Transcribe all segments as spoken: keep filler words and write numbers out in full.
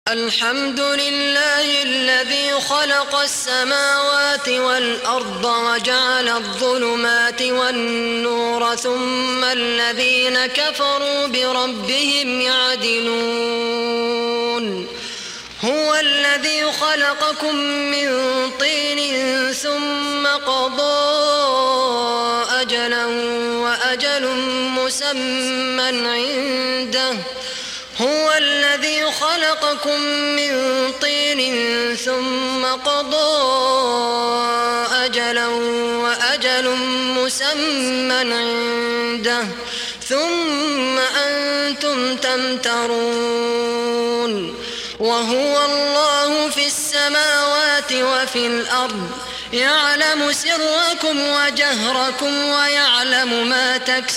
الحمد لله الذي خلق السماوات والأرض وجعل الظلمات والنور ثم الذين كفروا بربهم يعدلون هو الذي خلقكم من طين ثم قضى أجلا وأجل مسمى عنده هو الذي خلقكم من طين ثم قضى أجلا وأجل مسمى عنده ثم أنتم تمترون وهو الله في السماوات وفي الأرض يعلم سركم وجهركم ويعلم ما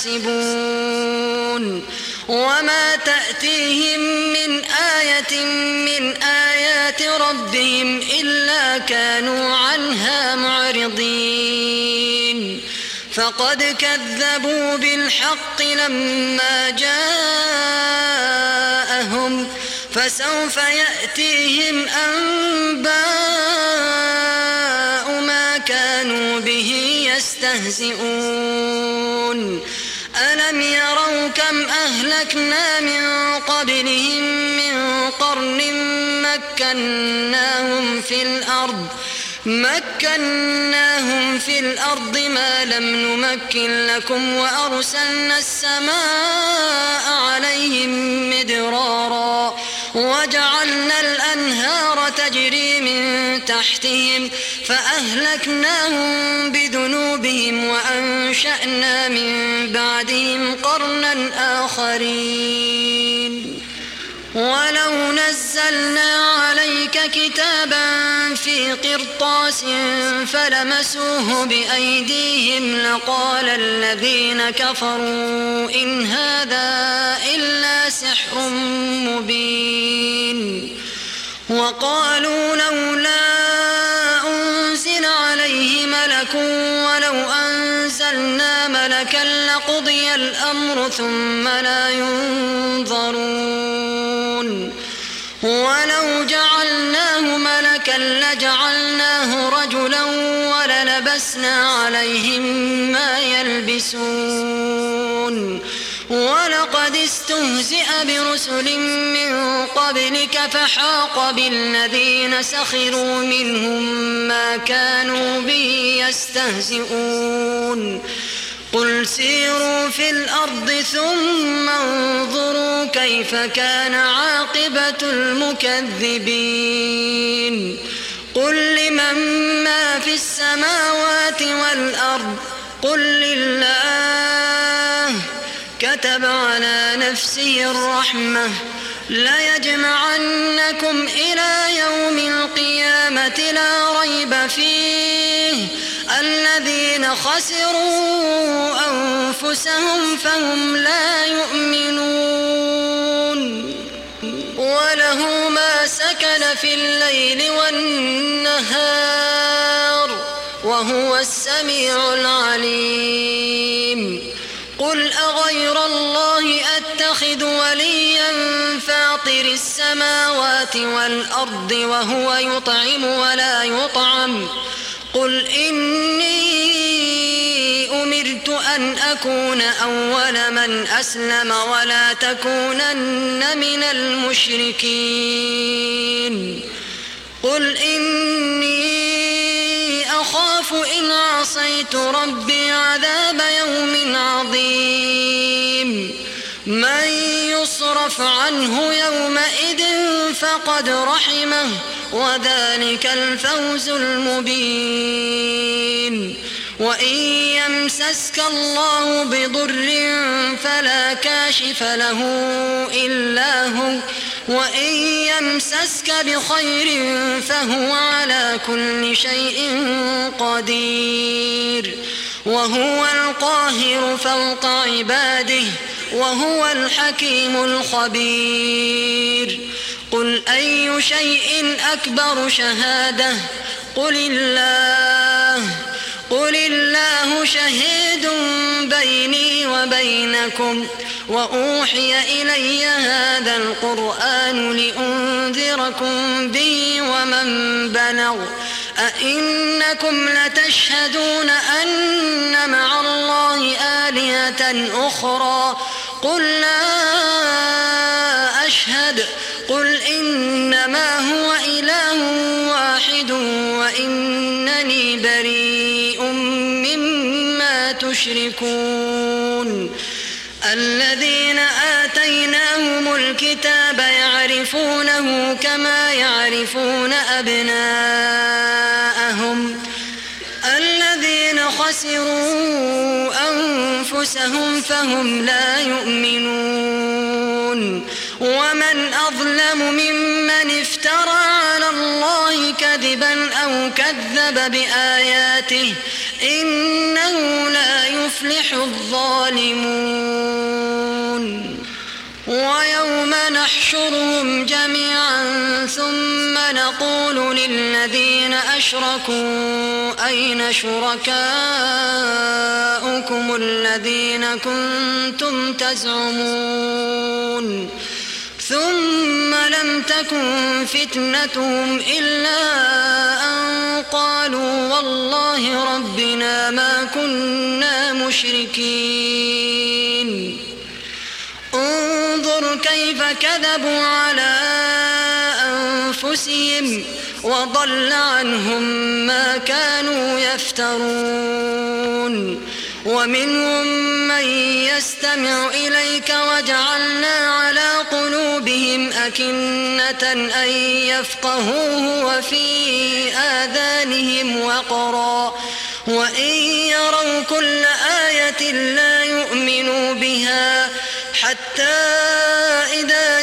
تكسبون وما تأتيهم من آية من آيات ربهم إلا كانوا عنها معرضين فقد كذبوا بالحق لما جاءهم فسوف يأتيهم أنباء ما كانوا به يستهزئون ألم يروا كم أهلكنا من قبلهم من قرن مكناهم في الأرض مكناهم في الأرض ما لم نمكن لكم وأرسلنا السماء عليهم مدرارا وجعلنا الأنهار تجري من تحتهم فأهلكناهم بذنوبهم وأنشأنا من بعدهم قرنا آخرين ولو نزلنا عليك كتابا في قرطاس فلمسوه بأيديهم لقال الذين كفروا إن هذا إلا سحر مبين وقالوا لولا أنزل عليه ملك ولو أنزلنا ملكا لقضي الأمر ثم لا ينظرون ولو جعلناه ملكا لجعلناه رجلا وللبسنا عليهم ما يلبسون ولقد استهزئ برسل من قبلك فحاق بالذين سخروا منهم ما كانوا به يستهزئون قل سيروا في الأرض ثم انظروا كيف كان عاقبة المكذبين قل لمن ما في السماوات والأرض قل لله كتب على نفسه الرحمة ليجمعنكم إلى يوم القيامة لا ريب فيه الذين خسروا أنفسهم فهم لا يؤمنون وله ما سكن في الليل والنهار وهو السميع العليم قل أغير الله أتخذ وليا فاطر السماوات والأرض وهو يطعم ولا يطعم قل إني أمرت أن أكون أول من أسلم ولا تكونن من المشركين قل إني أخاف إن عصيت ربي عذاب يوم عظيم من يصرف عنه يومئذ فقد رحمه وذلك الفوز المبين وإن يمسسك الله بضر فلا كاشف له إلا هو وإن يمسسك بخير فهو على كل شيء قدير وهو القاهر فوق عباده وهو الحكيم الخبير قل أي شيء أكبر شهادة قل الله قل الله شهيد بيني وبينكم وأوحي إلي هذا القرآن لأنذركم به ومن بلغ أئنكم لتشهدون أن مع الله آلهة أخرى قل لا أشهد قل إنما هو إله واحد وإنني بريء مما تشركون. الذين آتيناهم الكتاب يعرفونه كما يعرفون أبناءهم الذين خسروا أنفسهم فهم لا يؤمنون. ومن أظلم ممن افترى على الله كذبا أو كذب بآياته إنه لا يفلح الظالمون. ويوم نحشرهم جميعا ثم نقول للذين أشركوا أين شركاؤكم الذين كنتم تزعمون ثم لم تكن فتنتهم إلا أن قالوا والله ربنا ما كنا مشركين. انظر كيف كذبوا على أنفسهم وضل عنهم ما كانوا يفترون. ومنهم من يستمع إليك وجعلنا على قلوبهم أكنة أن يفقهوه وفي آذانهم وقرا وإن يروا كل آية لا يؤمنوا بها حتى إذا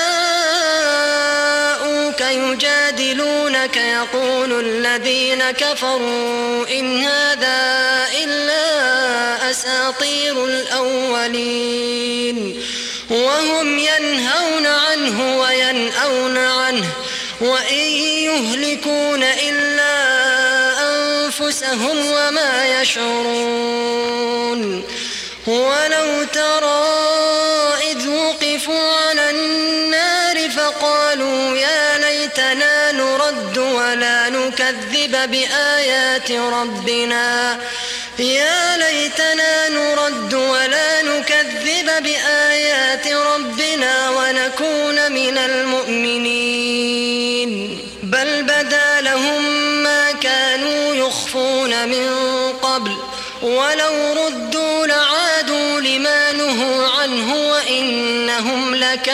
جاءوك يجادلونك يقول الذين كفروا إن هذا إلا أساطير الأولين وهم ينهون عنه وينأون عنه وإن يهلكون إلا أنفسهم وما يشعرون. ولو ترى إذ وقفوا على النار فقالوا يا ليتنا نرد ولا نكذب بآيات ربنا يا ليتنا نرد ولا نكذب بآيات ربنا ونكون من المؤمنين. بل بدا لهم ما كانوا يخفون من قبل ولو ردوا لعادوا لما نهوا عنه وإنهم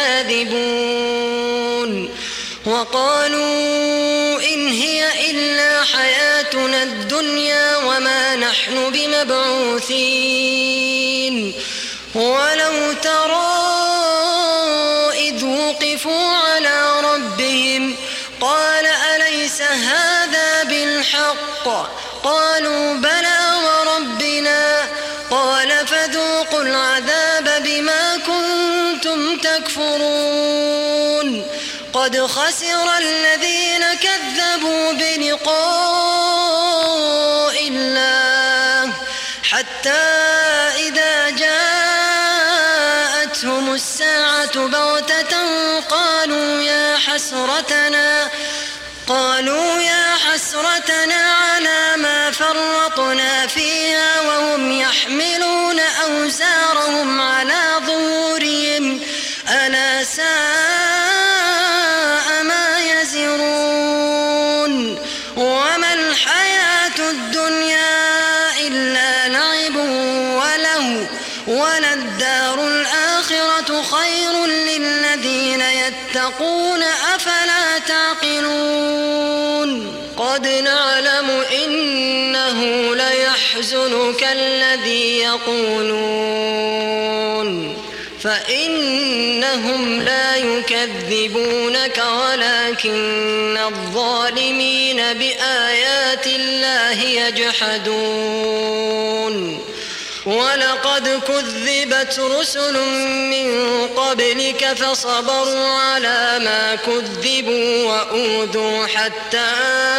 لكاذبون. وقالوا إن هي إلا حياتنا الدنيا وما نحن بمبعوثين. ولو ترى إذ وقفوا على ربهم قال أليس هذا بالحق قالوا بلى وربنا قال فذوقوا العذاب بما كنتم تكفرون. قد خسر الذين كذبوا بلقاء الله حتى إذا جاءتهم الساعة بغتة قالوا يا حسرتنا قالوا يا حسرتنا على ما فرطنا فيها وهم يحملون أوزارهم على ظهورهم ألا ساء ما يزرون. وما الحياة الدنيا إلا لعب ولهو وللدار الآخرة خير للذين يتقون أفلا تعقلون. قد نعلم إنه ليحزنك الذي يقولون فإنهم لا يكذبونك ولكن الظالمين بآيات الله يجحدون. ولقد كذبت رسل من قبلك فصبروا على ما كذبوا وأوذوا حتى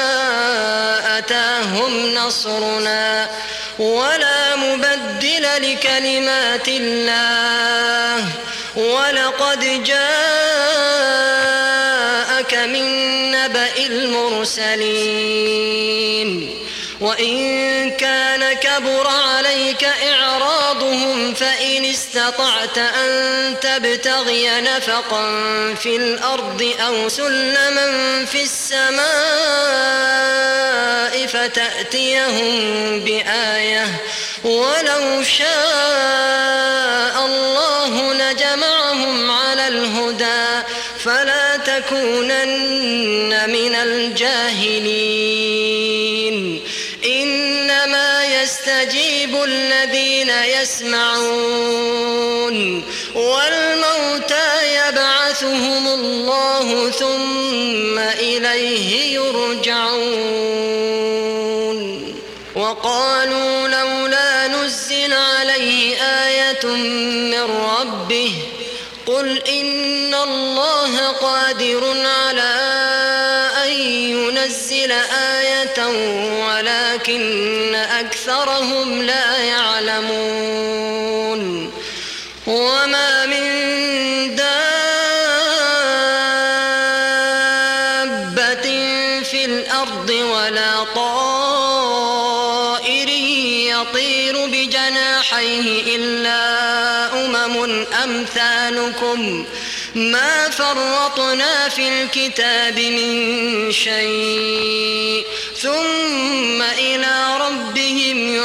أتاهم نصرنا ولا مبدل لكلمات الله ولقد جاءك من نبأ المرسلين وإن كان كبر عليك إعراضهم فإن استطعت أن تبتغي نفقا في الأرض أو سلما في السماء فتأتيهم بآية ولو شاء الله لجمعهم على الهدى فلا تكونن من الجاهلين إنما يستجيب الذين يسمعون والموتى يبعثهم الله ثم إليه يرجعون وقالوا لولا نزل عليه آية من ربه قل إن الله قادر على أن ينزل آية ولكن أكثرهم لا يعلمون وما من دابة في الأرض ولا طائر يطير بجناحيه إلا أمم أمثالكم ما فرطنا في الكتاب من شيء ثم إلى ربهم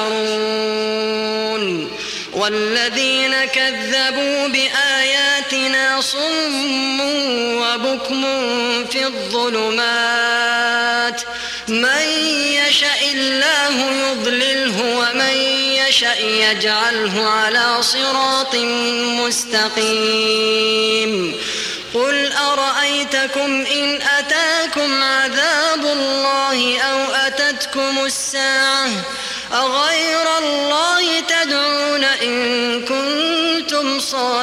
يحشرون والذين كذبوا بآياتنا صم وبكم في الظلمات من يشاء الله يضلله ومن يشاء يجعله على صراط مستقيم قل أرأيتكم إن أتاكم عذاب الله أو أتتكم الساعة أغير الله تدعون إن كنتم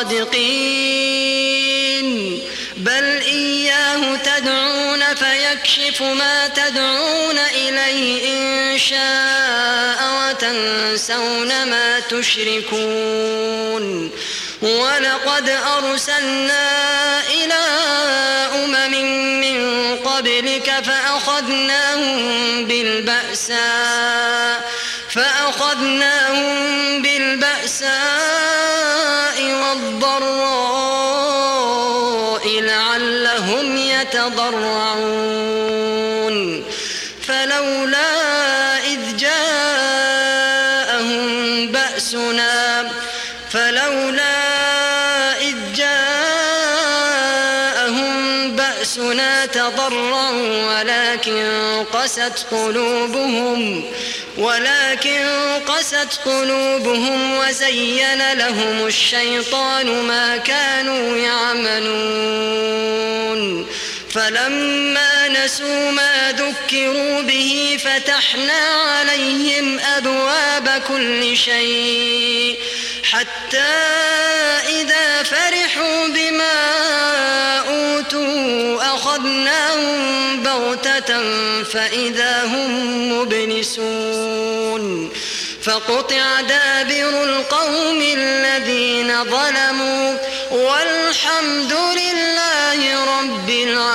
صادقين بل إياه تدعون فيكشف ما تدعون إليه إن شاء وتنسون ما تشركون ولقد أرسلنا إلى أمم من قبلك فأخذناهم بالبأساء فأخذناهم بالبأساء والضراء لعلهم يتضرعون فلولا إذ جاءهم بأسنا فلولا إذ جاءهم بأسنا تضرعوا ولكن قست قلوبهم ولكن قست قلوبهم وزين لهم الشيطان ما كانوا يعملون فلما نسوا ما ذكروا به فتحنا عليهم أبواب كل شيء حتى إذا فرحوا بما أوتوا أخذناهم بغتة فإذا هم مبلسون فقطع دابر القوم الذين ظلموا والحمد لله رب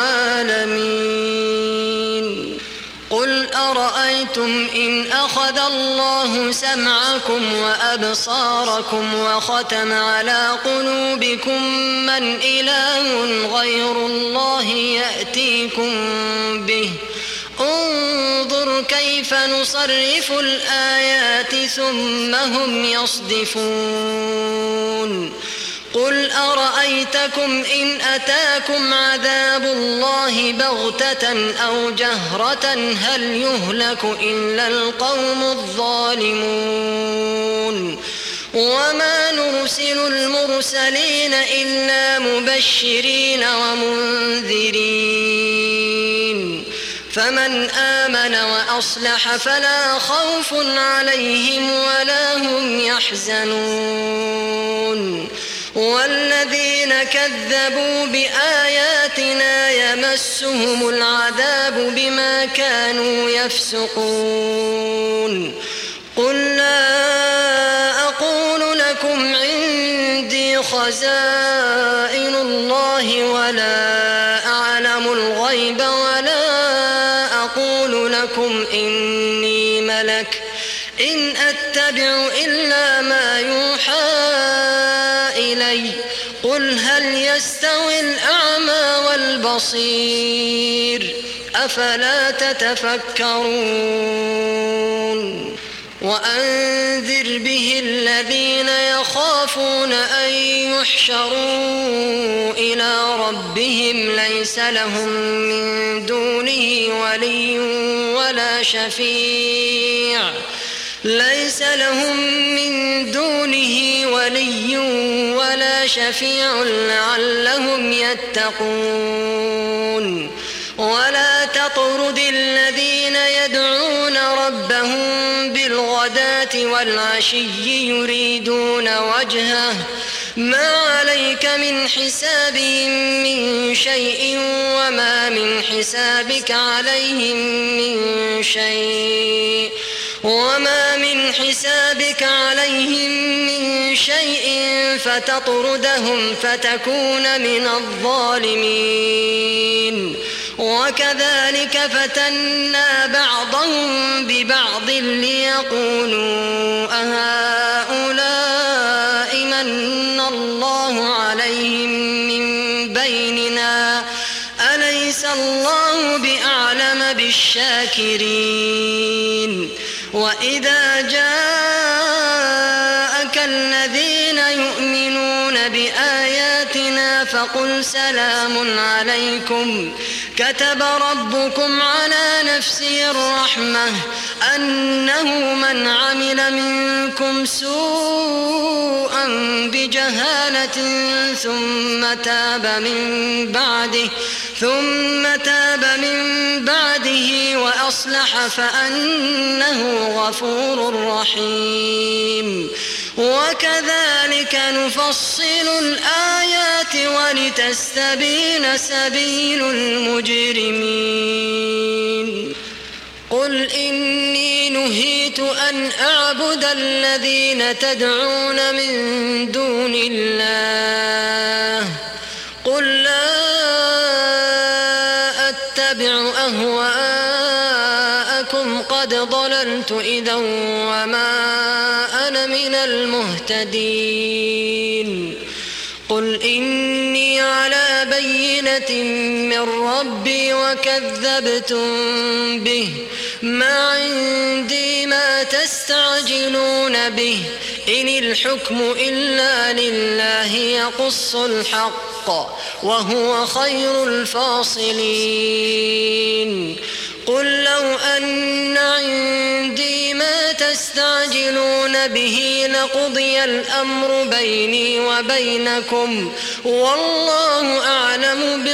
العالمين قل أرأيتم إن أخذ الله سمعكم وأبصاركم وختم على قلوبكم من إله غير الله يأتيكم به انظر كيف نصرف الآيات ثم هم يصدفون قل أرأيتكم إن أتاكم عذاب الله بغتة أو جهرة هل يهلك إلا القوم الظالمون وما نرسل المرسلين إلا مبشرين ومنذرين فمن آمن وأصلح فلا خوف عليهم ولا هم يحزنون والذين كذبوا بآياتنا يمسهم العذاب بما كانوا يفسقون قل لا أقول لكم عندي خزائن الله ولا أعلم الغيب ولا أقول لكم إني ملك إن أتبع إلا ما يوحى إلي قل هل يستوي الأعمى والبصير أفلا تتفكرون وأنذر به الذين يخافون أن يحشروا إلى ربهم ليس لهم من دونه ولي ولا شفيع ليس لهم من دونه ولي ولا شفيع لعلهم يتقون ولا تطرد الذين يدعون ربهم بالغداة والعشي يريدون وجهه ما عليك من حسابهم من شيء وما من حسابك عليهم من شيء وما من حسابك عليهم من شيء فتطردهم فتكون من الظالمين وكذلك فتنا بعضهم ببعض ليقولوا أهؤلاء من الله عليهم من بيننا أليس الله بأعلم بالشاكرين وإذا جاءك الذين يؤمنون بآياتنا فقل سلام عليكم كتب ربكم على نفسه الرحمة أنه من عمل منكم سوءا بجهالة ثم تاب من بعده ثم تاب من بعده وأصلح فأنه غفور رحيم وكذلك نفصل الآيات ولتستبين سبيل المجرمين قل إني نهيت أن أعبد الذين تدعون من دون الله قل لا أتبع أهواءكم قد ضللت إذا وما أنا من المهتدين قل إني على بينة من ربي وكذبتم به ما عندي ما تستعجلون به إن الحكم إلا لله يقص الحق وهو خير الفاصلين قل لو أن عندي ما تستعجلون به لقضي الأمر بيني وبينكم والله أعلم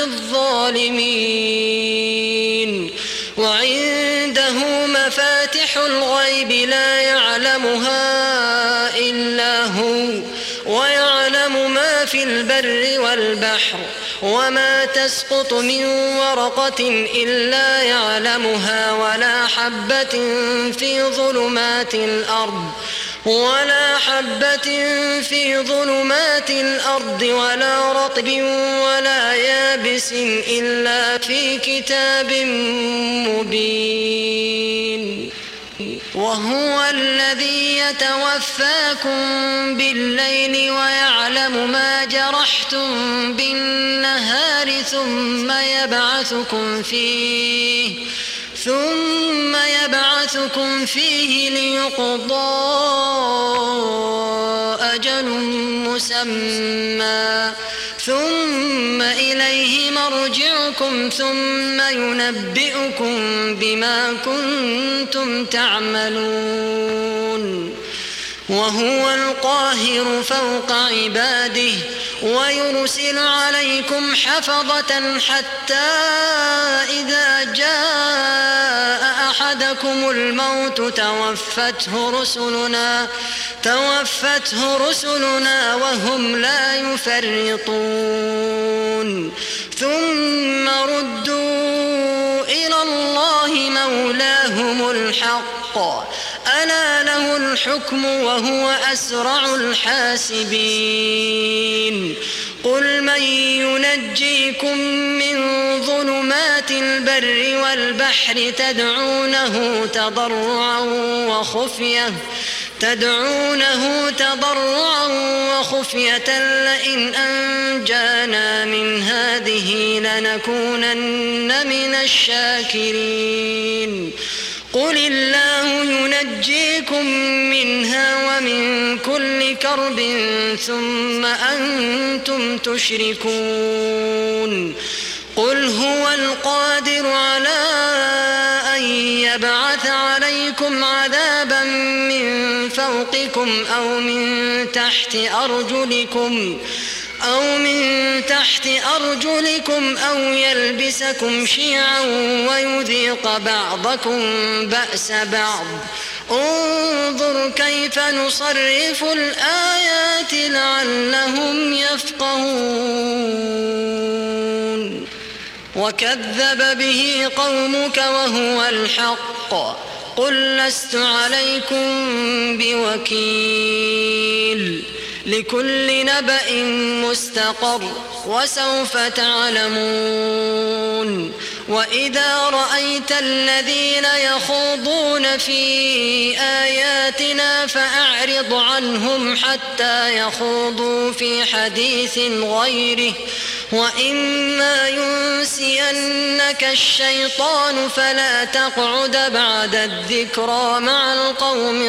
بالظالمين وعنده مفاتح الغيب لا يعلمها إلا هو ويعلم ما في البر والبحر وما تسقط من ورقة إلا يعلمها ولا حبة في ظلمات الأرض ولا حبة في ظلمات الأرض ولا رطب ولا يابس إلا في كتاب مبين وهو الذي يتوفاكم بالليل ويعلم ما جرحتم بالنهار ثم يبعثكم فيه ثم يبعثكم فيه ليقضى أجل مسمى ثم إليه مرجعكم ثم ينبئكم بما كنتم تعملون وهو القاهر فوق عباده ويرسل عليكم حفظة حتى إذا جاء أحدكم الموت توفته رسلنا توفته رسلنا وهم لا يفرطون ثم ردوا إلى الله مولاهم الحق ألا له الحكم وهو أسرع الحاسبين قل من ينجيكم من ظلمات البر والبحر تدعونه تضرعا وخفية تدعونه تضرعا وخفية لئن أنجانا من هذه لنكونن من الشاكرين قل الله ينجيكم منها ومن كل كرب ثم أنتم تشركون قل هو القادر على أن يبعث عليكم عذابا من فوقكم أو من تحت أرجلكم أو من تحت أرجلكم أو يلبسكم شيعا ويذيق بعضكم بأس بعض انظر كيف نصرف الآيات لعلهم يفقهون وكذب به قومك وهو الحق قل لست عليكم بوكيل لكل نبأ مستقر وسوف تعلمون وإذا رأيت الذين يخوضون في آياتنا فأعرض عنهم حتى يخوضوا في حديث غيره وإما ينسينك الشيطان فلا تقعد بعد الذكرى مع القوم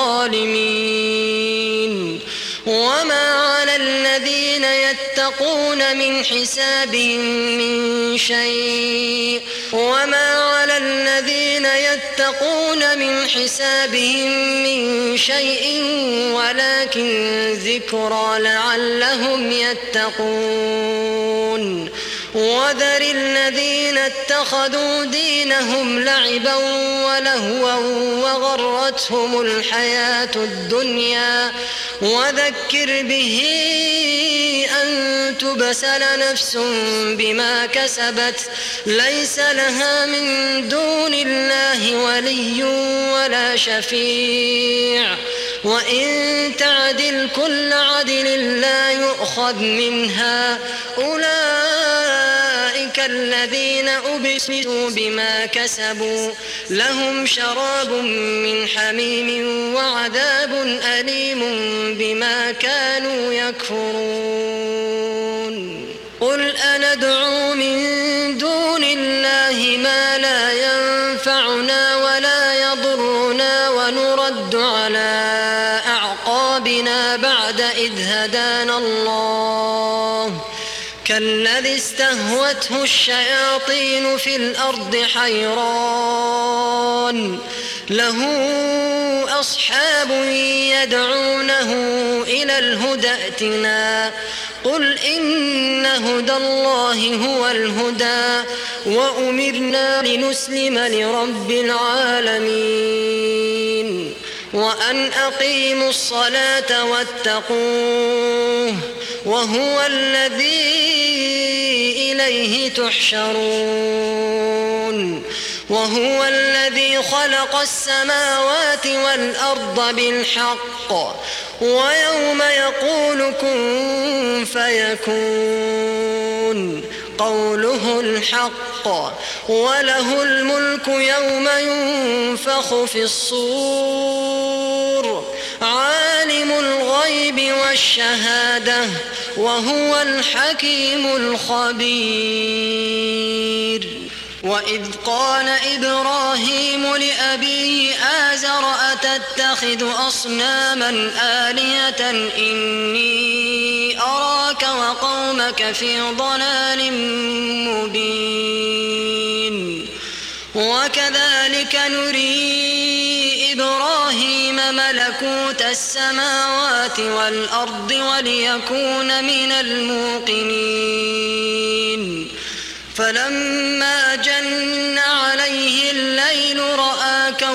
الظالمين وما على الذين يتقون من حسابهم من شيء وما على الذين يتقون من حسابهم من شيء ولكن ذكرى لعلهم يتقون وذر الذين اتخذوا دينهم لعبا ولهوا وغرتهم الحياة الدنيا وذكر به أن تبسل نفس بما كسبت ليس لها من دون الله ولي ولا شفيع وإن تعدل كل عدل لا يؤخذ منها أولئك الذين أبسلوا بما كسبوا لهم شراب من حميم وعذاب أليم بما كانوا يكفرون قل أندعو من دون الله ما لا ينفعنا ولا يضرنا ونرد على أعقابنا بعد إذ هدانا الله كالذي استهوته الشياطين في الأرض حيران له أصحاب يدعونه إلى الهدى ائتنا قل إن هدى الله هو الهدى وأمرنا لنسلم لرب العالمين وأن أقيموا الصلاة واتقوه وهو الذي إليه تحشرون وهو الذي خلق السماوات والأرض بالحق ويوم يقول كن فيكون قوله الحق وله الملك يوم ينفخ في الصور عالم الغيب والشهادة وهو الحكيم الخبير وإذ قال إبراهيم لأبيه آزر أتتخذ أصناما آلهة إني أراك وقومك في ضلال مبين وكذلك نري إبراهيم ملكوت السماوات والأرض وليكون من الموقنين فلما جن عليه الليل رأى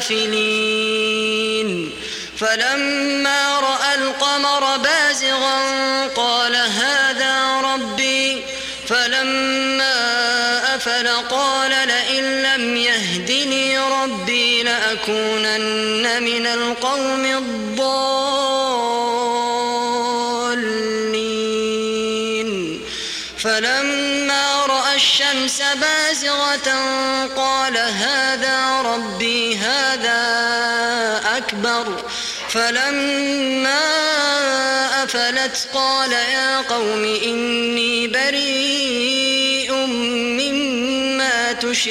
الآفلين فلما رأى القمر بازغا قال هذا ربي فلما أفل قال لئن لم يهدني ربي لأكونن من القوم الضالين فلما رأى الشمس بازغة قال هذا ربي هذا أكبر فلما أفلت قال يا قوم إني بريء مما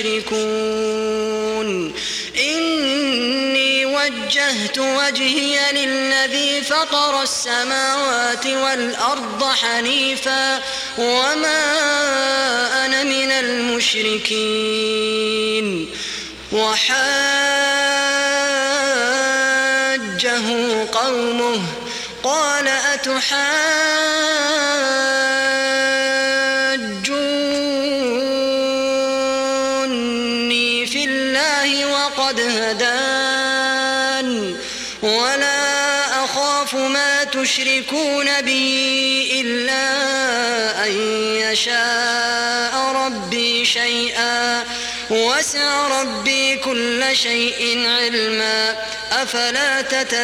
تشركون إني وجهت وجهي للذي فطر السماوات والأرض حنيفا وما أنا من المشركين وحاجه قومه قال أتحاجوني في الله وقد هدان ولا أخاف ما تشركون به إلا أن يشاء ربي شيئا وسع ربي كل شيء علما أفلا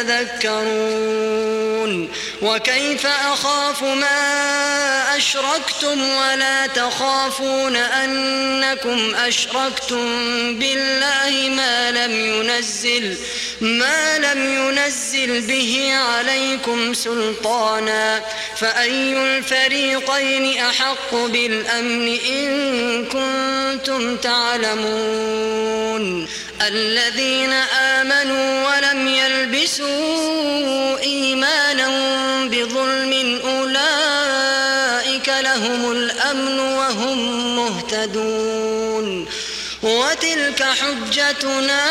تتذكرون وكيف أخاف ما أشركتم ولا تخافون أنكم أشركتم بالله ما لم ينزل ما لم ينزل به عليكم سلطانا فأي الفريقين أحق بالأمن إن كنتم تعلمون الذين آمنوا ولم يلبسوا إيمانهم بظلم أولئك لهم الأمن وهم مهتدون وتلك حجتنا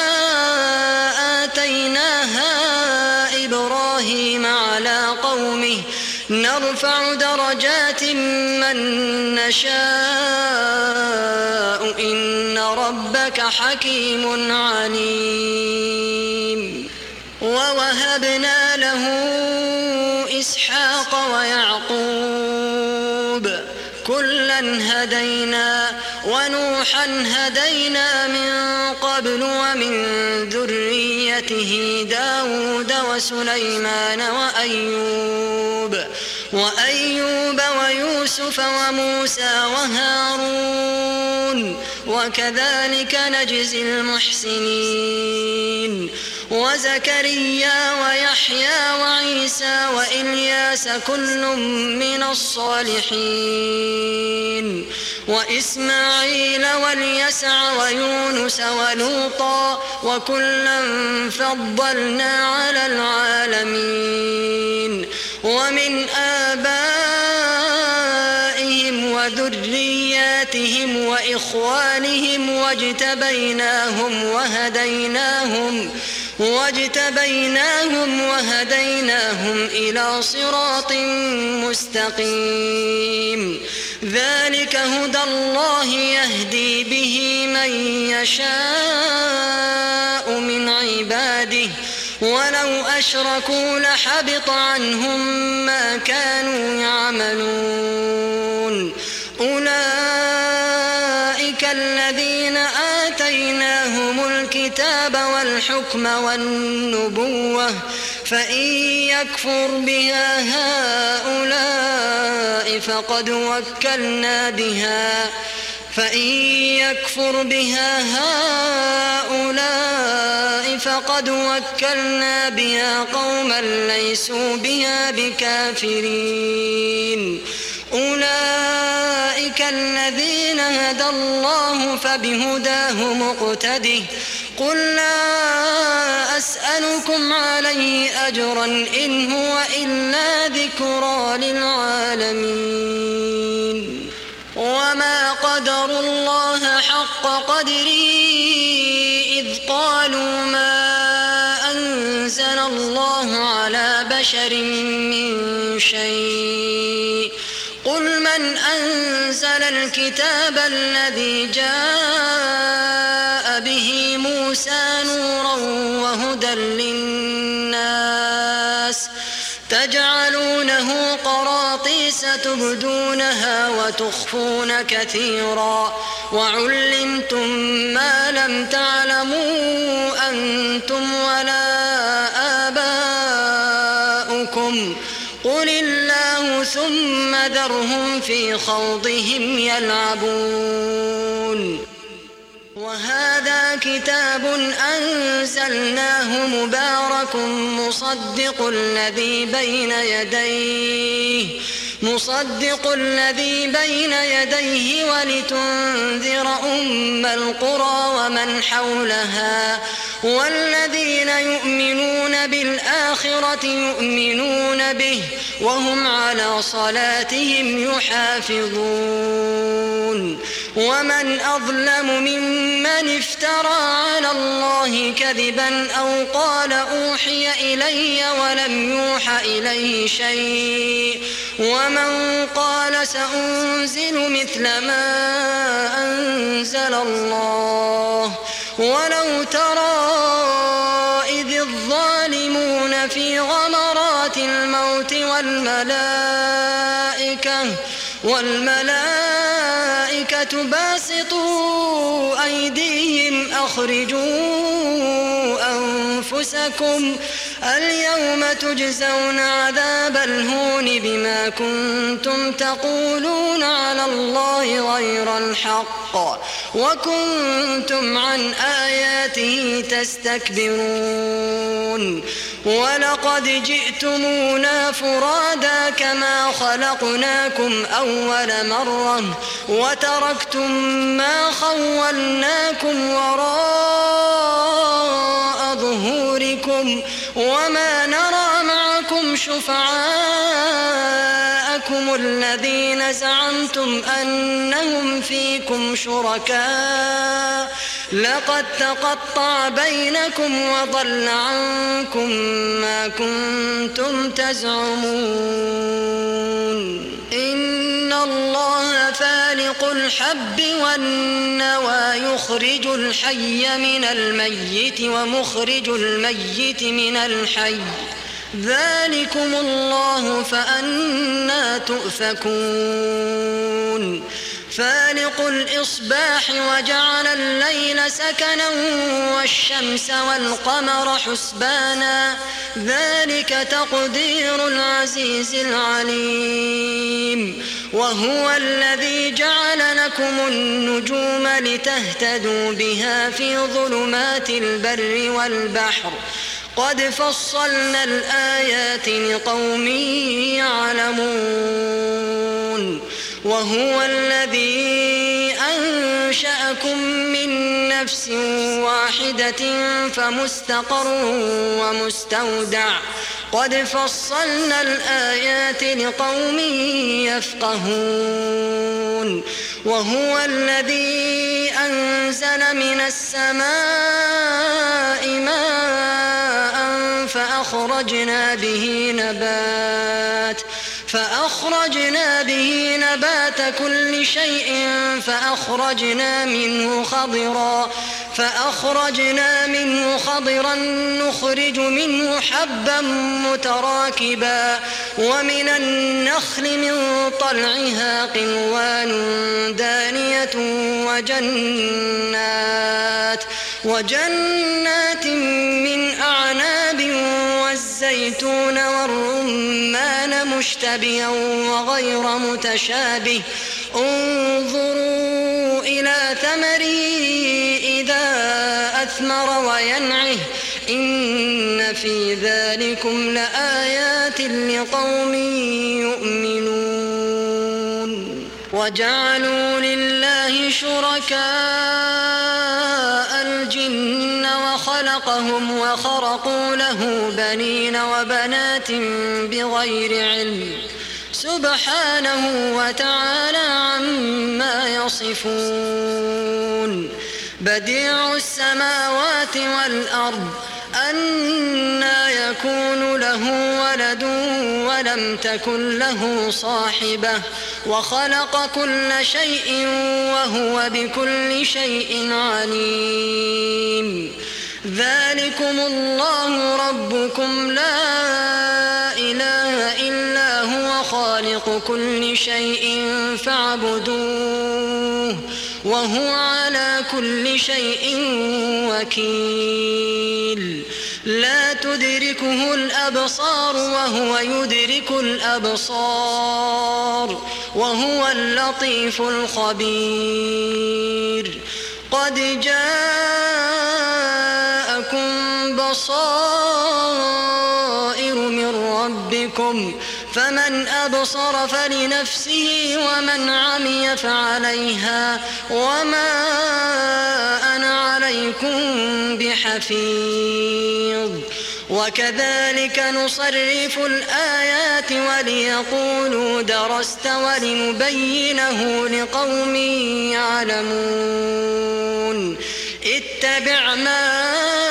آتيناها إبراهيم على قومه نرفع درجات من نشاء إن ربك حكيم عليم ووهبنا له إسحاق ويعقوب كلا هدينا ونوحا هدينا من قبل ومن ذريته داود وسليمان وأيوب وأيوب ويوسف وموسى وهارون وكذلك نجزي المحسنين وزكريا ويحيى وعيسى وإلياس كل من الصالحين وإسماعيل واليسع ويونس ولوطا وكلا فضلنا على العالمين ومن آبائهم وذرياتهم وإخوانهم واجتبيناهم وهديناهم واجتبيناهم وهديناهم إلى صراط مستقيم ذلك هدى الله يهدي به من يشاء من عباده ولو أشركوا لحبط عنهم ما كانوا يعملون أولئك الذين آتيناهم الكتاب والحكم والنبوة فإن يكفر بها هؤلاء فقد وكلنا بها فإن يكفر بها هؤلاء فقد وكلنا بها قوما ليسوا بها بكافرين أولئك الذين هدى الله فبهداه مقتده قل لا أسألكم عليه أجرا إن هو إلا ذكرى للعالمين وما قدروا الله حق قدره إذ قالوا ما أنزل الله على بشر من شيء قل من أنزل الكتاب الذي جاء به موسى نورا تجعلونه قراطيس تبدونها وتخفون كثيرا وعلمتم ما لم تعلموا أنتم ولا آباؤكم قل الله ثم ذرهم في خوضهم يلعبون وهذا كتاب أنزلناه مبارك مصدق الذي بين يديه مصدق الذي بين يديه ولتنذر أم القرى ومن حولها والذين يؤمنون بالآخرة يؤمنون به وهم على صلاتهم يحافظون ومن أظلم ممن افترى على الله كذبا أو قال أوحي إلي ولم يوح إليه شيء ومن قال سأنزل مثل ما أنزل الله ولو ترى إذ الظالمون في غمرات الموت والملائكة والملائكة باسطوا أيديهم أخرجوا أنفسكم اليوم تجزون عذاب الهون بما كنتم تقولون على الله غير الحق وكنتم عن آياته تستكبرون ولقد جئتمونا فرادا كما خلقناكم أول مرة وتركتم ما خولناكم وراء ظهوركم وما نرى معكم شفعاءكم الذين زعمتم أنهم فيكم شركاء لقد تقطع بينكم وضل عنكم ما كنتم تزعمون إن الله فالق الحب والنوى يخرج الحي من الميت ومخرج الميت من الحي ذلكم الله فأنى تؤفكون فالق الإصباح وجعل الليل سكنا والشمس والقمر حسبانا ذلك تقدير العزيز العليم وهو الذي جعل لكم النجوم لتهتدوا بها في ظلمات البر والبحر قد فصلنا الآيات لقوم يعلمون وهو الذي أنشأكم من نفس واحدة فمستقر ومستودع قد فصلنا الآيات لقوم يفقهون وهو الذي أنزل من السماء ماء فأخرجنا به نبات فأخرجنا به نبات كل شيء فأخرجنا منه خضرا فأخرجنا منه خضرا نخرج منه حبا متراكبا ومن النخل من طلعها قنوان دانية وجنات وجنات من أعناب والزيتون والرمان مشتبها وغير متشابه انظروا إلى ثمره إذا أثمر وينعه إن في ذلكم لآيات لقوم يؤمنون وجعلوا لله شركاء الجن وخلقهم وخرقوا له بنين وبنات بغير علم سبحانه وتعالى عما يصفون بديع السماوات والأرض أنى يكون له ولد ولم تكن له صاحبة وخلق كل شيء وهو بكل شيء عليم ذلكم الله ربكم لا إله كل شيء فاعبدوه وهو على كل شيء وكيل لا تدركه الأبصار وهو يدرك الأبصار وهو اللطيف الخبير قد جاءكم بصائر من ربكم فمن أبصر فلنفسه ومن عمي فعليها وما أنا عليكم بحفيظ وكذلك نصرف الآيات وليقولوا درست ولنبينه لقوم يعلمون اتبع ما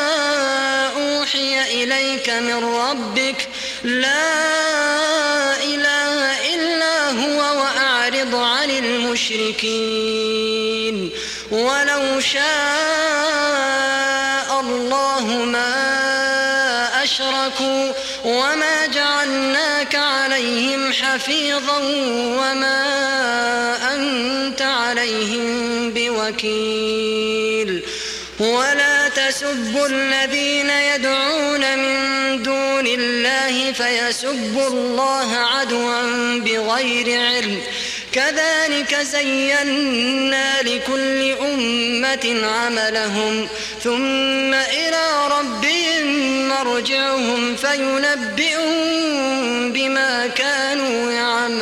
أوحي إليك من ربك لا إله إلا هو وأعرض عن المشركين ولو شاء الله ما أشركوا وما جعلناك عليهم حفيظا وما أنت عليهم بوكيل ولا تسبوا الذين يدعون من دون الله فيسبوا الله عدوا بغير علم كذلك زينا لكل أمة عملهم ثم إلى ربهم مرجعهم فينبئهم بما كانوا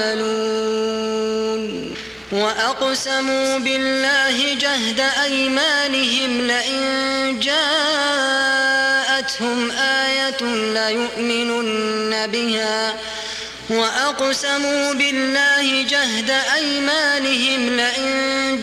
يعملون وأقسموا بالله جهد أيمانهم لئن جاءتهم آية ليؤمنن بها وأقسموا بالله جهد أيمانهم لئن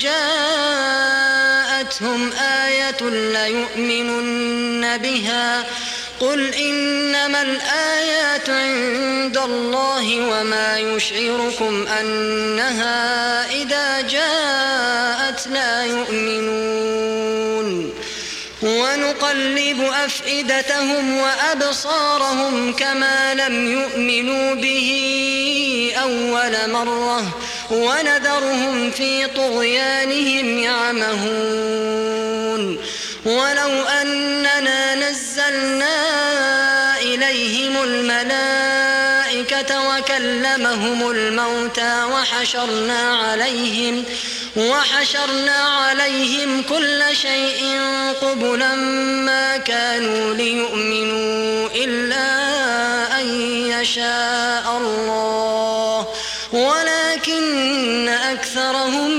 جاءتهم آية ليؤمنن بها قل إنما الآيات عند الله وما يشعركم أنها إذا جاءت لا يؤمنون ونقلب أفئدتهم وأبصارهم كما لم يؤمنوا به أول مرة ونذرهم في طغيانهم يعمهون ولو أننا نزلنا إليهم الملائكة وكلمهم الموتى وحشرنا عليهم وحشرنا عليهم كل شيء قبلا ما كانوا ليؤمنوا إلا أن يشاء الله ولكن أكثرهم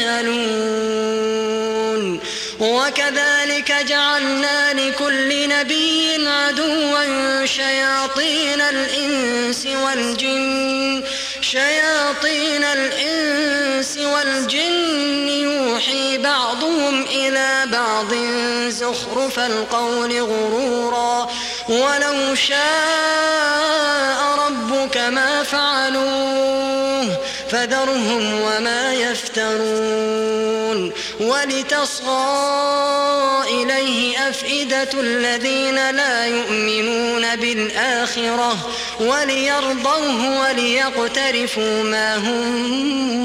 يجهلون وكذلك جعلنا لكل نبي عدوا شياطين الإنس والجن شياطين الإنس والجن يوحي بعضهم إلى بعض زخرف القول غرورا ولو شاء ربك ما فعلوه فذرهم وما يفترون ولتصغى إليه أفئدة الذين لا يؤمنون بالآخرة وليرضوه وليقترفوا ما هم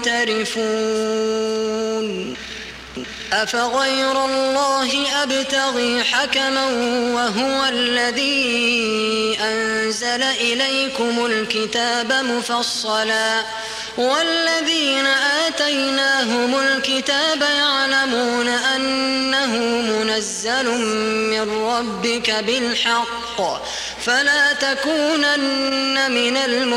مقترفون أفغير الله أبتغي حكما وهو الذي أنزل إليكم الكتاب مفصلا والذين آتيناهم الكتاب يعلمون أنه منزل من ربك بالحق فلا تكونن من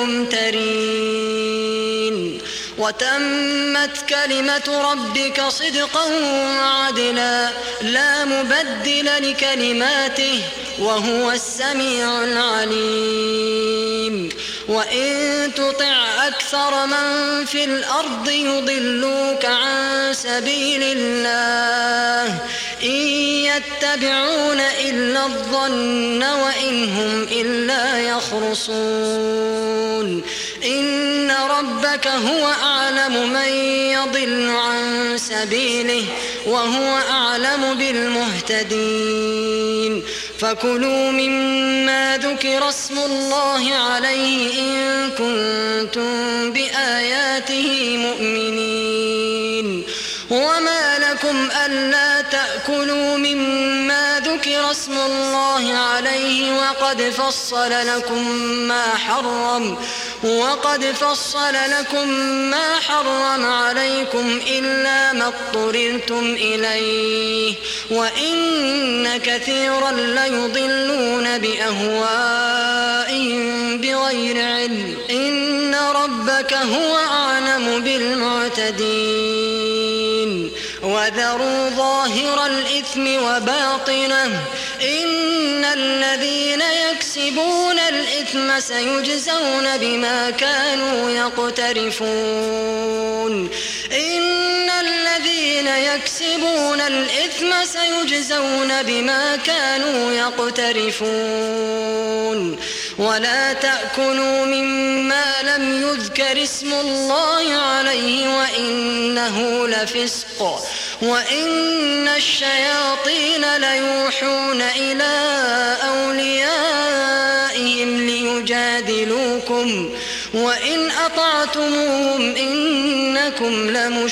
الممترين وتمت كلمة ربك صدقا وعدلا لا مبدل لكلماته وهو السميع العليم وإن تطع أكثر من في الأرض يضلوك عن سبيل الله إن يتبعون إلا الظن وإن هم إلا يخرصون إن ربك هو أعلم من يضل عن سبيله وهو أعلم بالمهتدين فكلوا مما ذكر اسم الله عليه إن كنتم بآياته مؤمنين. وما لكم ألا تأكلوا مما ذكر اسم الله عليه وقد فصل لكم ما حرم وقد فصل لكم ما حرم عليكم إلا ما اضطررتم إليه وإن كثيرا ليضلون بأهوائهم بغير علم إن ربك هو أعلم بالمعتدين. وذروا ظاهر الإثم وباطنه إن الذين يكسبون الإثم سيجزون بما كانوا يقترفون إن الذين يكسبون الإثم سيجزون بما كانوا يقترفون. ولا تأكلوا مما لم يذكر اسم الله عليه وإنه لفسق وإن الشياطين ليوحون إلى أوليائهم ليجادلوكم وإن أطعتموهم إنكم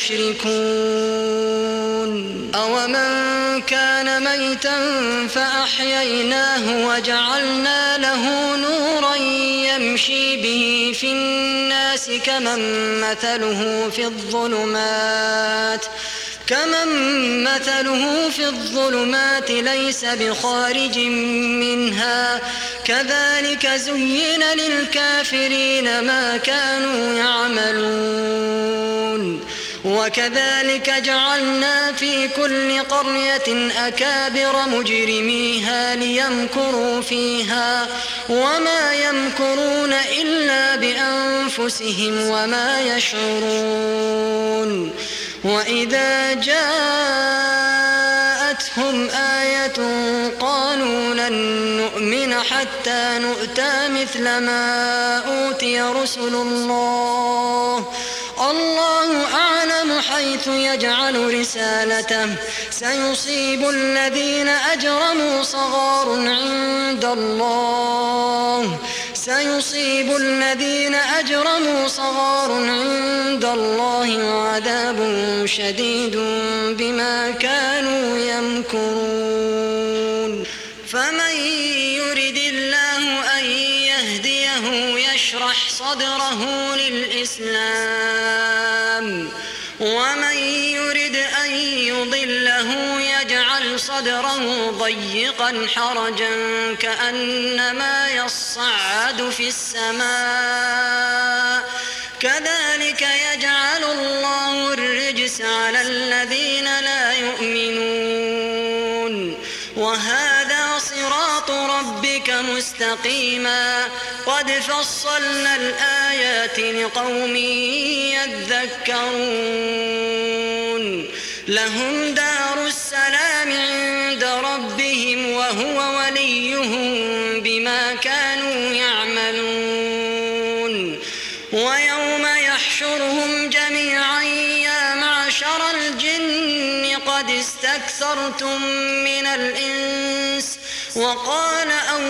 لمشركون. أومن كان ميتا فأحييناه وجعلنا له نورا يمشي به في الناس كمن مثله في الظلمات كمن مثله في الظلمات ليس بخارج منها كذلك زين للكافرين ما كانوا يعملون. وكذلك جعلنا في كل قرية أكابر مجرميها ليمكروا فيها وما يمكرون إلا بأنفسهم وما يشعرون. وإذا جاءتهم آية قالوا لن نؤمن حتى نؤتى مثل ما أوتي رسل الله الله أعلم حيث يجعل رسالته سيصيب الذين أجرموا صغار عند الله سيصيب الذين أجرموا صغار عند الله وعذاب شديد بما كانوا يمكرون. فمن يرد الله أن يهديه يشرح صدره للإسلام ومن يرد أن يضله يجعل صدره ضيقا حرجا كأنما يصعد في السماء كذلك يجعل الله الرجس على الذين لا يؤمنون. وهذا صراط ربك مستقيما قد فصلنا الآيات لقوم يذكرون. لهم دار السلام عند ربهم وهو وليهم بما كانوا يعملون. ويوم يحشرهم جميعا يا معشر الجن قد استكثرتم من الإنس وقال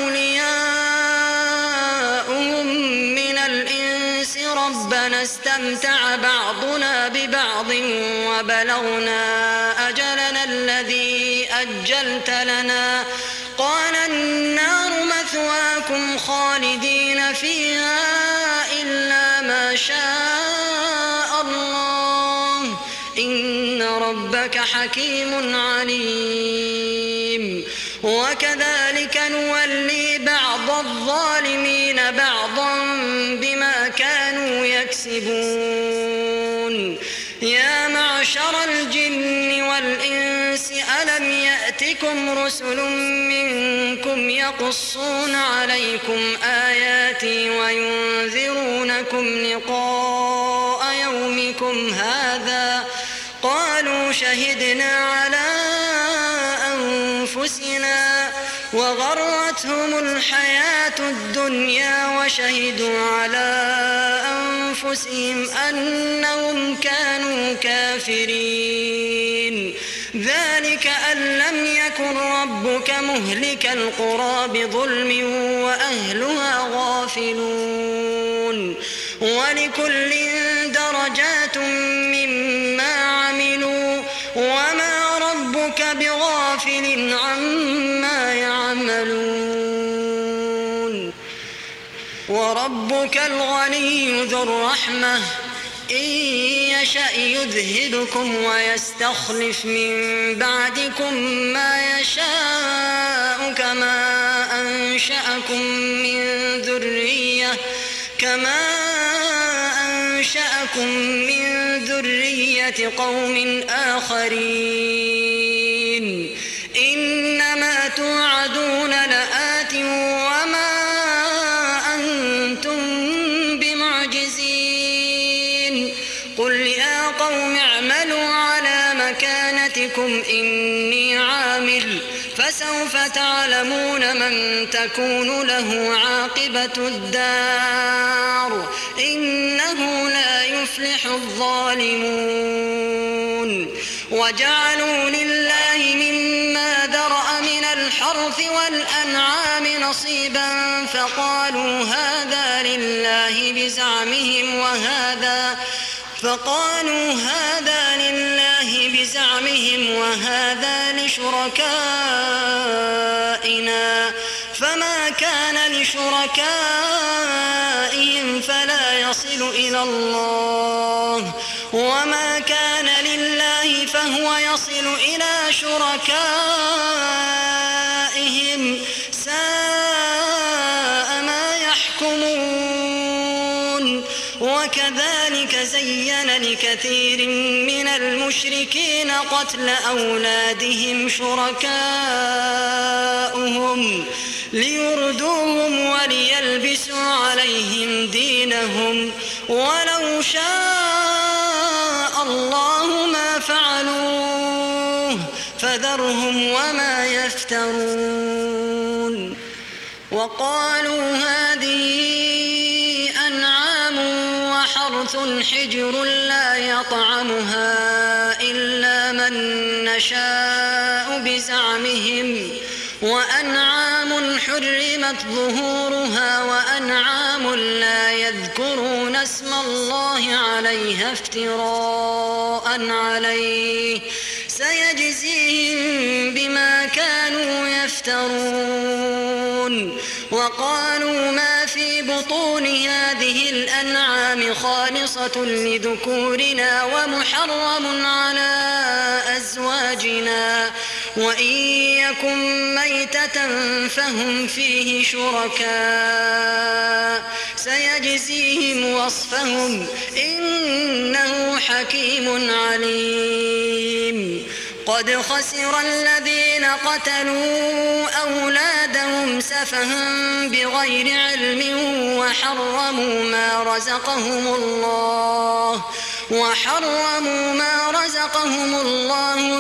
أولياؤهم من الإنس ربنا استمتع بعضنا ببعض وبلغنا أجلنا الذي أجلت لنا قال النار مثواكم خالدين فيها إلا ما شاء الله إن ربك حكيم عليم. وكذلك نولي بعض الظالمين بعضا بما كانوا يكسبون. يا معشر الجن والإنس ألم يأتكم رسل منكم يقصون عليكم آياتي وينذرونكم لقاء يومكم هذا قالوا شهدنا على أنفسنا وغرتهم الحياة الدنيا وشهدوا على أنفسهم أنهم كانوا كافرين. ذلك أن لم يكن ربك مهلك القرى بظلم وأهلها غافلون ولكل درجات مما عملوا وما ربك بغافل عما يعملون وربك الغني ذو الرحمة إن يشأ يذهبكم ويستخلف من بعدكم ما يشاء كما أنشأكم من ذرية كما أنشأكم من ذرية قوم آخرين إنما توعدون لآت وما أنتم بمعجزين قل يا قوم اعملوا على مكانتكم إني عامل فسوف تعلمون من تكون له عاقبة الدار إنه لا يفلح الظالمون وجعلوا لله مما ذرأ من الحرث والأنعام نصيبا فقالوا هذا لله بزعمهم وهذا فقالوا هذا لله بزعمهم وهذا لشركائنا فما كان لشركائهم فلا يصل إلى الله وما كان لله فهو يصل إلى شركائهم ساء ما يحكمون وكذلك زين لكثير من المشركين قتل أولادهم شركاؤهم ليردوهم وليلبسوا عليهم دينهم ولو شاء الله ما فعلوه فذرهم وما يفترون وقالوا هذه أنعام وحرث حجر لا يطعمها إلا من نشاء بزعمهم وأنعام حرمت ظهورها وأنعام لا يذكرون اسم الله عليها افتراء عليه سيجزيهم بما كانوا يفترون وقالوا ما في بطون هذه الأنعام خالصة لذكورنا ومحرم على أزواجنا وإن يكن ميتة فهم فيه شركاء سيجزيهم وصفهم إنه حكيم عليم قد خسر الذين قتلوا أولادهم سفها بغير علم وحرموا ما رزقهم الله وحرموا ما رزقهم الله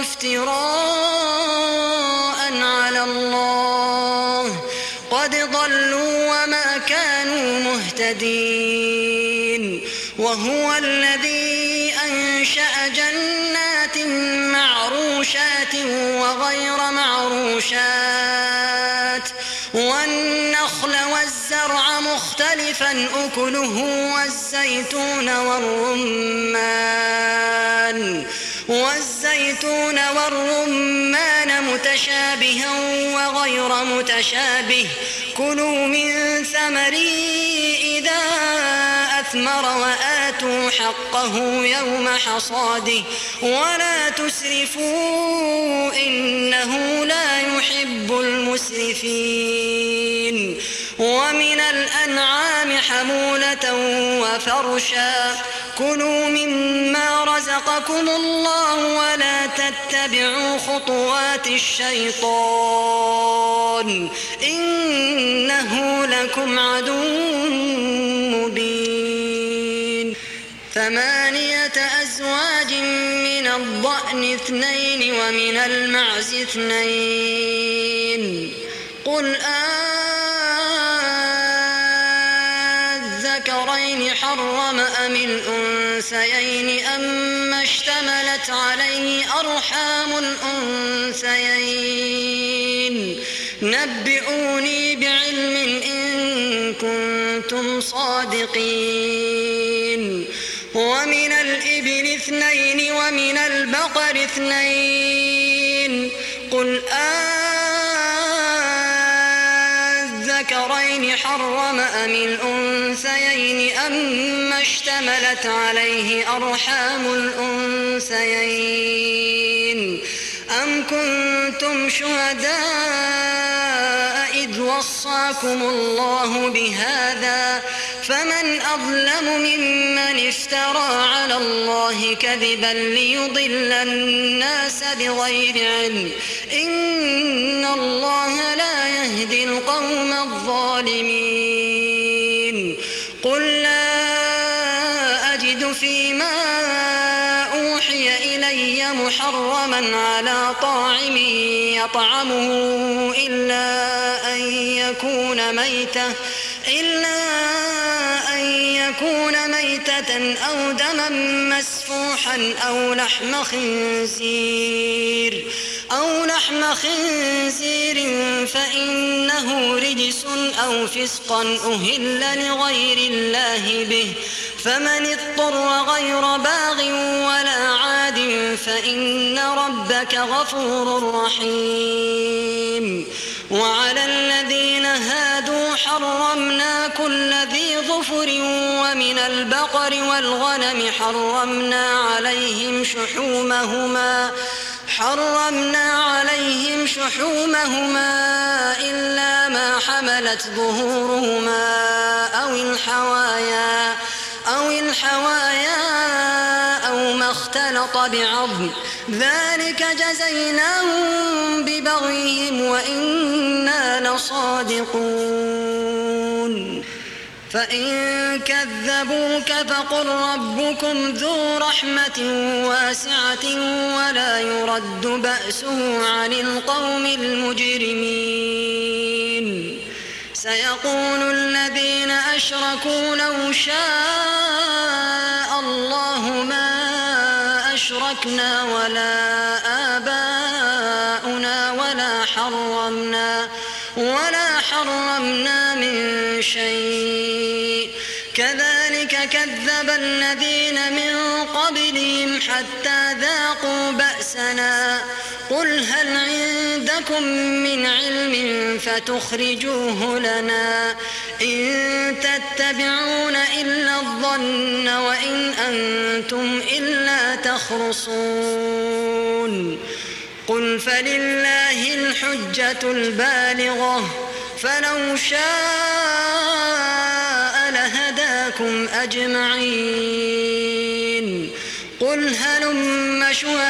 افتراء على الله قد ضلوا وما كانوا مهتدين وهو الذي أنشأ جنات معروشات وغير معروشات والنخل والزرع مختلفا أكله والزيتون والرمان والزيتون والرمان متشابها وغير متشابه كلوا من ثمره إذا أثمر وآتوا حقه يوم حصاده ولا تسرفوا إنه لا يحب المسرفين ومن الأنعام حمولة وفرشا كلوا مما رزقكم الله ولا تتبعوا خطوات الشيطان إنه لكم عدو مبين ثمانية أزواج من الضأن اثنين ومن المعز اثنين قل الذكرين حرم أم الأنثيين أما اشتملت عليه أرحام الأنثيين نبئوني بعلم إن كنتم صادقين. ومن الإبل اثنين ومن البقر اثنين قل أذكرين حرم أم الأنثيين أما اشتملت عليه أرحام الأنثيين أم كنتم شهداء إذ وصاكم الله بهذا فمن أظلم ممن افترى على الله كذبا ليضل الناس بغير علم إن الله لا يهدي القوم الظالمين. قل لا أجد فيما أوحي إلي محرما على طاعم يطعمه إلا أن يكون ميتة إلا أن يكون ميتة أو دما مسفوحا أو لحم خنزير أو لحم خنزير فإنه رجس أو فسقا أهل لغير الله به فمن اضطر غير باغ ولا عاد فإن ربك غفور رحيم. وعلى الذين هادوا حرمنا كل ذي ظفر ومن البقر والغنم حرمنا عليهم شحومهما حرمنا عليهم شحومهما إلا ما حملت ظهورهما أو الحوايا أو الحوايا أو ما اختلط بعظم ذلك جزيناهم ببغيهم وإنا لصادقون. فإن كذبوك فقل ربكم ذو رحمة واسعة ولا يرد بأسه عن القوم المجرمين. سيقول الذين أشركوا لو شاء الله ما أشركنا ولا آباؤنا ولا حرمنا ولا حرمنا من شيء كذلك كذب الذين من قبلهم حتى ذاقوا بأسنا قل هل عندكم من علم فتخرجوه لنا إن تتبعون إلا الظن وإن أنتم إلا تخرصون. قل فلله الحجة البالغة فلو شاء لهداكم أجمعين. قل هلم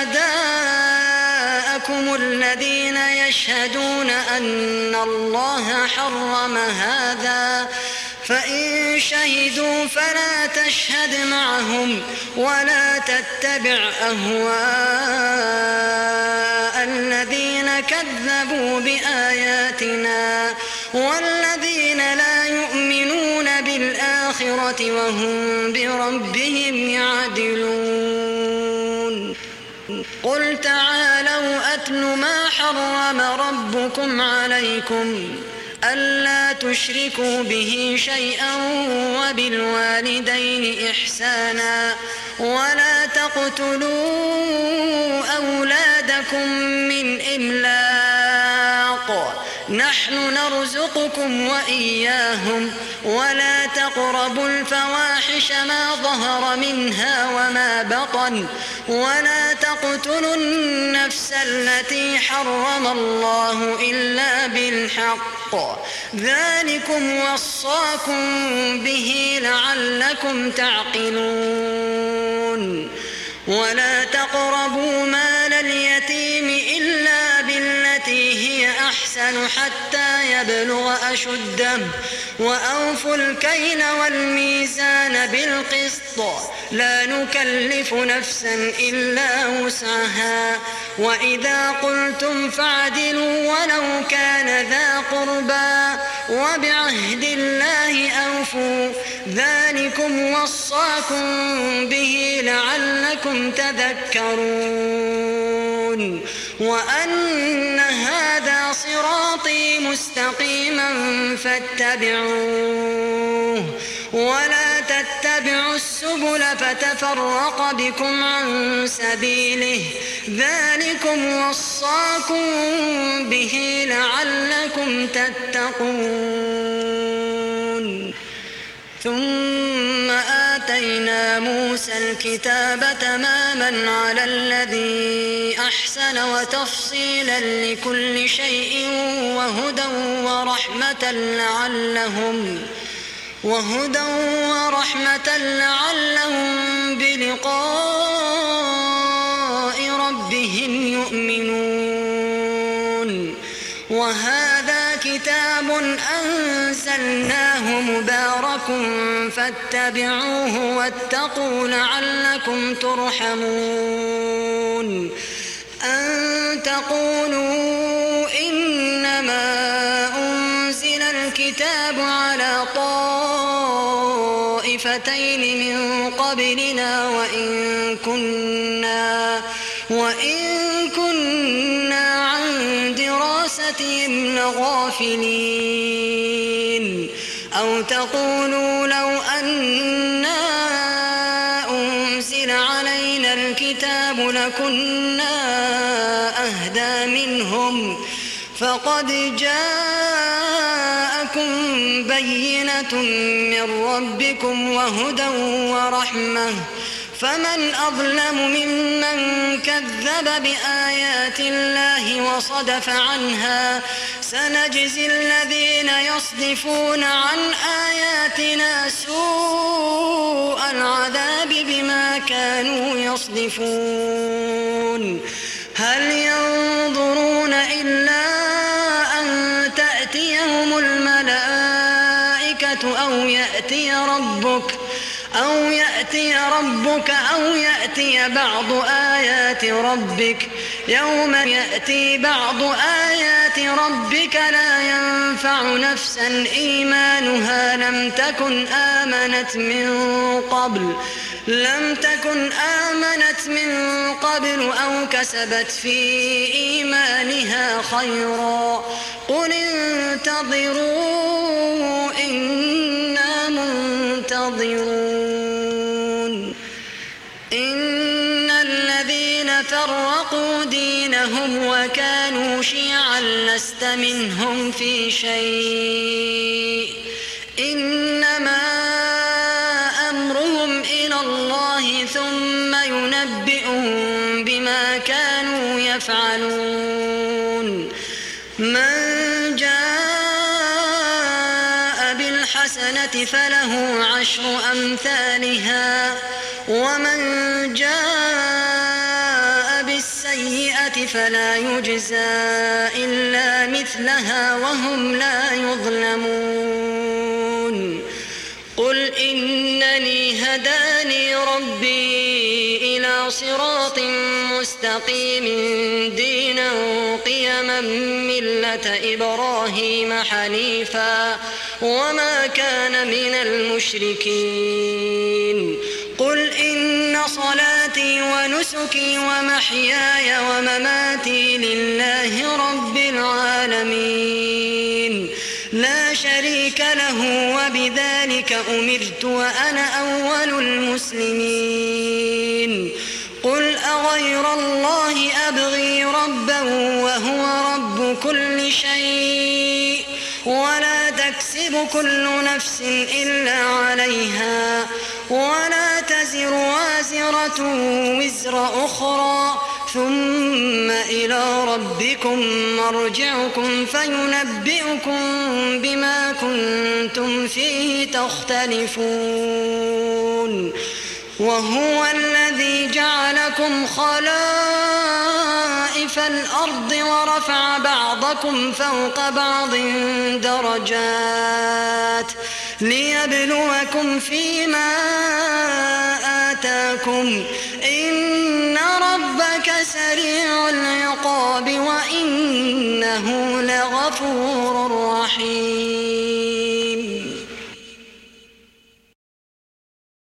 شهداءكم الذين يشهدون أن الله حرم هذا فإن شهدوا فلا تشهد معهم ولا تتبع أهواء الذين كذبوا بآياتنا والذين لا يؤمنون بالآخرة وهم بربهم يعدلون. قل تعالوا أتل ما حرم ربكم عليكم ألا تشركوا به شيئا وبالوالدين إحسانا ولا تقتلوا أولادكم من إملاق نحن نرزقكم وإياهم ولا تقربوا الفواحش ما ظهر منها وما بطن ولا تقتلوا النفس التي حرم الله إلا بالحق ذلكم وصاكم به لعلكم تعقلون. ولا تقربوا مال اليتيم إلا بالتي هي أحسن حتى يبلغ أشده وأوفوا الكيل والميزان بالقسط لا نكلف نفسا إلا وسعها وإذا قلتم فاعدلوا ولو كان ذا قربى وبعهد الله أوفوا ذلكم وصاكم به لعلكم تذكرون وأن هذا صراطي مستقيما فاتبعوه ولا تتبعوا السبل فتفرق بكم عن سبيله ذلكم وصاكم به لعلكم تتقون ثم آتينا موسى الكتاب تماما على الذي أحسن وتفصيلا لكل شيء وهدى ورحمة لعلهم وهدى ورحمة لعلهم بلقاء ربهم يؤمنون وهذا كتاب أنزلناه مبارك فاتبعوه واتقوا لعلكم ترحمون أن تقولوا إنما أنزل الكتاب على طائفتين من قبلنا وإن كنا وإن كنا عن دراستهم لغافلين أو تقولوا لو أنا أنزل علينا الكتاب لكنا أهدى منهم فقد جاءكم بينة من ربكم وهدى ورحمة فمن أظلم ممن كذب بآيات الله وصدف عنها سنجزي الذين يصدفون عن آياتنا سوء العذاب بما كانوا يصدفون هل ينظرون إلا أن تأتيهم الملائكة أو يأتي ربك أو يأتي ربك أو يأتي بعض آيات ربك يوم يأتي بعض آيات ربك لا ينفع نفسا إيمانها لم تكن آمنت من قبل لم تكن آمنت من قبل أو كسبت في إيمانها خيرا قل انتظروا إنا منتظرون إن الذين فرقوا دينهم وكانوا شيعا لست منهم في شيء إنما أمرهم إلى الله ثم ينبئهم بما كانوا يفعلون من جاء بالحسنة فله عشر أمثالها ومن جاء بالسيئة فلا يجزى إلا مثلها وهم لا يظلمون قل إنني هداني ربي إلى صراط مستقيم دينا قيما ملة إبراهيم حنيفا وما كان من المشركين قل إن صلاتي ونسكي ومحياي ومماتي لله رب العالمين لا شريك له وبذلك أمرت وأنا أول المسلمين قل أغير الله أبغي ربا وهو رب كل شيء ولا تكسب كل نفس إلا عليها ولا تزر وازرة وزر أخرى ثم إلى ربكم مرجعكم فينبئكم بما كنتم فيه تختلفون وهو الذي جعلكم خلائف الأرض ورفع بعضكم فوق بعض درجات ليبلوكم فيما آتاكم إن ربك سريع العقاب وإنه لغفور